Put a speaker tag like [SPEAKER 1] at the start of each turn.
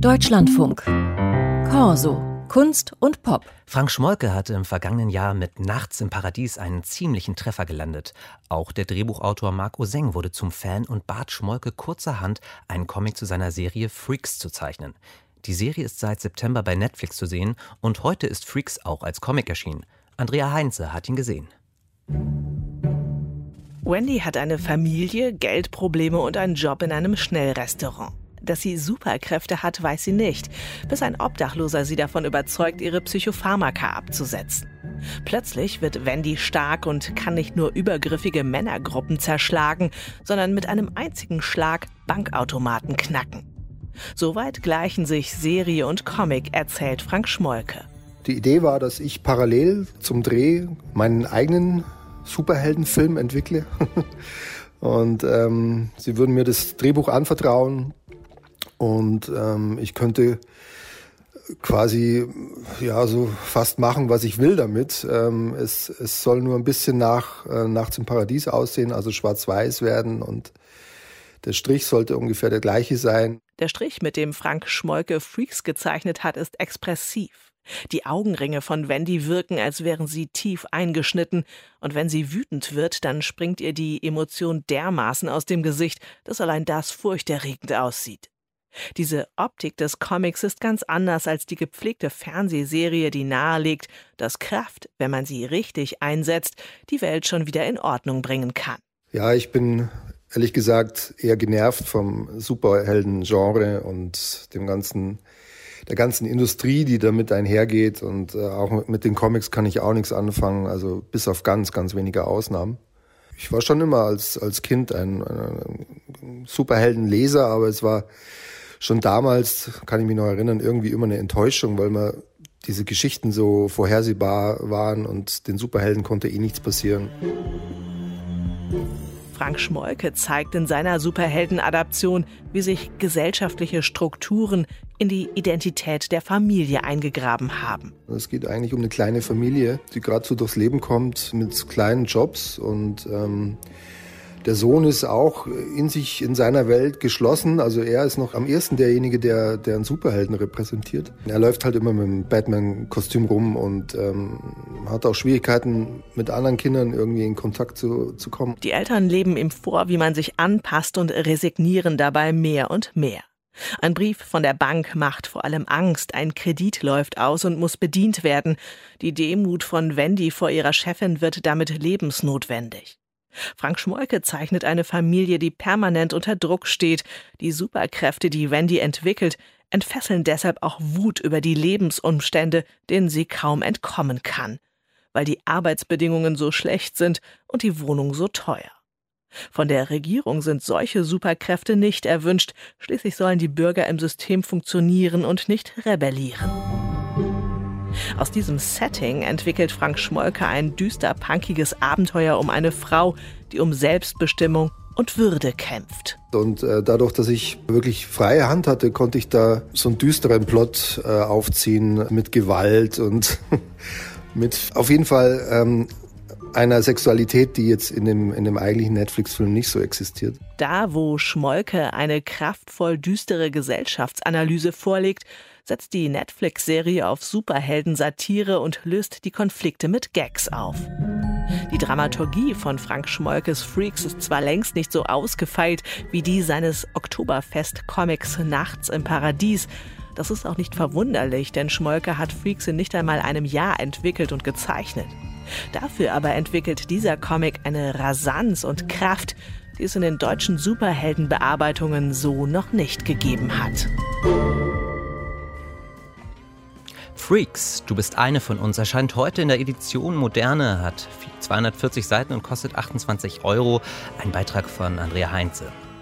[SPEAKER 1] Deutschlandfunk. Corso. Kunst und Pop.
[SPEAKER 2] Frank Schmollke hatte im vergangenen Jahr mit Nachts im Paradies einen ziemlichen Treffer gelandet. Auch der Drehbuchautor Marc Oseng wurde zum Fan und bat Schmollke kurzerhand, einen Comic zu seiner Serie Freaks zu zeichnen. Die Serie ist seit September bei Netflix zu sehen und heute ist Freaks auch als Comic erschienen. Andrea Heinze hat ihn gesehen.
[SPEAKER 3] Wendy hat eine Familie, Geldprobleme und einen Job in einem Schnellrestaurant. Dass sie Superkräfte hat, weiß sie nicht, bis ein Obdachloser sie davon überzeugt, ihre Psychopharmaka abzusetzen. Plötzlich wird Wendy stark und kann nicht nur übergriffige Männergruppen zerschlagen, sondern mit einem einzigen Schlag Bankautomaten knacken. Soweit gleichen sich Serie und Comic, erzählt Frank Schmollke.
[SPEAKER 4] Die Idee war, dass ich parallel zum Dreh meinen eigenen Superheldenfilm entwickle. Und sie würden mir das Drehbuch anvertrauen und ich könnte quasi so fast machen, was ich will damit. Es soll nur ein bisschen nach Nachts im Paradies aussehen, also schwarz-weiß werden, und der Strich sollte ungefähr der gleiche sein.
[SPEAKER 3] Der Strich, mit dem Frank Schmollke Freaks gezeichnet hat, ist expressiv. Die Augenringe von Wendy wirken, als wären sie tief eingeschnitten. Und wenn sie wütend wird, dann springt ihr die Emotion dermaßen aus dem Gesicht, dass allein das furchterregend aussieht. Diese Optik des Comics ist ganz anders als die gepflegte Fernsehserie, die nahelegt, dass Kraft, wenn man sie richtig einsetzt, die Welt schon wieder in Ordnung bringen kann.
[SPEAKER 4] Ja, ich bin ehrlich gesagt eher genervt vom Superhelden-Genre und der ganzen Industrie, die damit einhergeht, und auch mit den Comics kann ich auch nichts anfangen, also bis auf ganz, ganz wenige Ausnahmen. Ich war schon immer als Kind ein Superheldenleser, aber es war schon damals, kann ich mich noch erinnern, irgendwie immer eine Enttäuschung, weil man diese Geschichten so vorhersehbar waren und den Superhelden konnte nichts passieren.
[SPEAKER 3] Frank Schmollke zeigt in seiner Superhelden-Adaption, wie sich gesellschaftliche Strukturen in die Identität der Familie eingegraben haben.
[SPEAKER 4] Es geht eigentlich um eine kleine Familie, die gerade so durchs Leben kommt mit kleinen Jobs, und der Sohn ist auch in seiner Welt geschlossen. Also er ist noch am ehesten derjenige, der einen Superhelden repräsentiert. Er läuft halt immer mit dem Batman-Kostüm rum und hat auch Schwierigkeiten, mit anderen Kindern irgendwie in Kontakt zu kommen.
[SPEAKER 3] Die Eltern leben ihm vor, wie man sich anpasst, und resignieren dabei mehr und mehr. Ein Brief von der Bank macht vor allem Angst. Ein Kredit läuft aus und muss bedient werden. Die Demut von Wendy vor ihrer Chefin wird damit lebensnotwendig. Frank Schmollke zeichnet eine Familie, die permanent unter Druck steht. Die Superkräfte, die Wendy entwickelt, entfesseln deshalb auch Wut über die Lebensumstände, denen sie kaum entkommen kann, weil die Arbeitsbedingungen so schlecht sind und die Wohnung so teuer. Von der Regierung sind solche Superkräfte nicht erwünscht. Schließlich sollen die Bürger im System funktionieren und nicht rebellieren. Aus diesem Setting entwickelt Frank Schmollke ein düster-punkiges Abenteuer um eine Frau, die um Selbstbestimmung und Würde kämpft.
[SPEAKER 4] Und dadurch, dass ich wirklich freie Hand hatte, konnte ich da so einen düsteren Plot aufziehen mit Gewalt und mit auf jeden Fall einer Sexualität, die jetzt in dem eigentlichen Netflix-Film nicht so existiert.
[SPEAKER 3] Da, wo Schmollke eine kraftvoll düstere Gesellschaftsanalyse vorlegt, setzt die Netflix-Serie auf Superhelden-Satire und löst die Konflikte mit Gags auf. Die Dramaturgie von Frank Schmollkes Freaks ist zwar längst nicht so ausgefeilt wie die seines Oktoberfest-Comics Nachts im Paradies. Das ist auch nicht verwunderlich, denn Schmollke hat Freaks in nicht einmal einem Jahr entwickelt und gezeichnet. Dafür aber entwickelt dieser Comic eine Rasanz und Kraft, die es in den deutschen Superheldenbearbeitungen so noch nicht gegeben hat.
[SPEAKER 2] Freaks, du bist eine von uns, erscheint heute in der Edition Moderne, hat 240 Seiten und kostet 28 €. Ein Beitrag von Andrea Heinze.